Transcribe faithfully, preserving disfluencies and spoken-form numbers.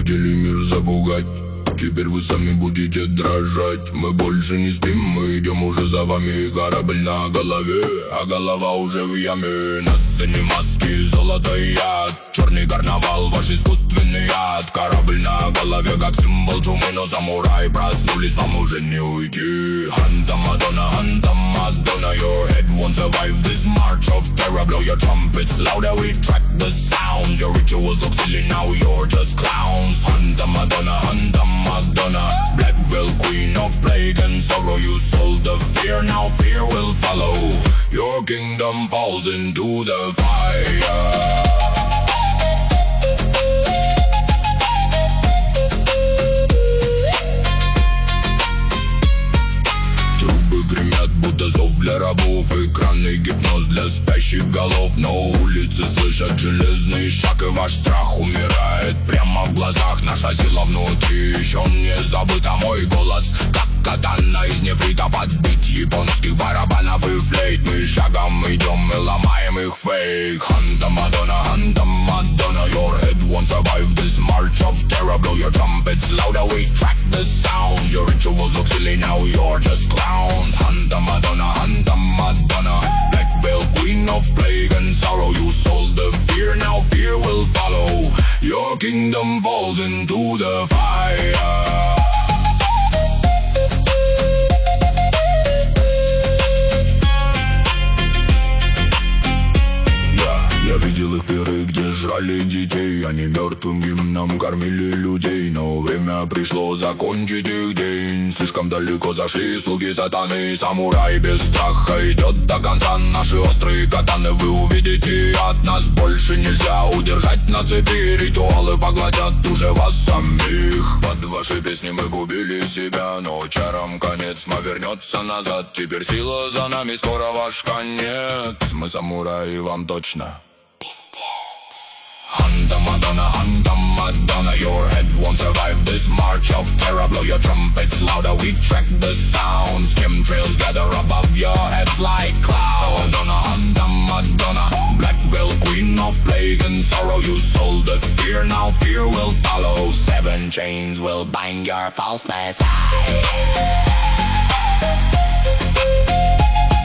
хотели мир запугать, теперь вы сами будете дрожать. Мы больше не спим, мы идем уже за вами. Корабль на голове, а голова уже в яме. На сцене маски, золото и яд, черный карнавал, ваш искусственный ад. Корабль на голове, как символ чумы, но самурай проснулись, вам уже не уйти. Ханта Мадонна, Ханта Мадонна, your head won't survive this march of terror. Blow your trumpets louder, we track the sounds. Your rituals look silly, now you're just clowns. Hanta Madonna, Hanta Madonna, Black Veil, queen of plague and sorrow. You sold the fear, now fear will follow. Your kingdom falls into the fire. Будто зов для рабов, экранный гипноз для спящих голов. Но улицы слышат железный шаг, и ваш страх умирает прямо в глазах. Наша сила внутри еще не забыта. Мой голос, как катана из нефрита, подбит японских барабанов и флейт. Мы шагом идем и ломаем их фейк. Ханта Мадонна, Ханта Мадонна, your head won't survive this march of terror. Blow your trumpets louder, we track the sounds. Your rituals look silly, now you're just clowns. Hanta Madonna, Hanta Madonna, Black Veil, queen of plague and sorrow. You sold the fear, now fear will follow. Your kingdom falls into the fire. Я видел их пиры, где жрали детей. Они мертвым гимном кормили людей. Но время пришло закончить их день. Слишком далеко зашли слуги сатаны. Самурай без страха идет до конца. Наши острые катаны вы увидите. От нас больше нельзя удержать на цепи. Ритуалы поглотят уже вас самих. Под ваши песни мы губили себя, но чарам конец, тьма вернется назад. Теперь сила за нами, скоро ваш конец. Мы самураи, вам точно пиздец. Hanta Madonna, Hanta Madonna, your head won't survive this march of terror. Blow your trumpets louder, we track the sounds. Chemtrails gather above your heads like clouds. Madonna, Hanta Madonna, Black Veil, queen of plague and sorrow. You sold the fear, now fear will follow. Seven chains will bind your falseness.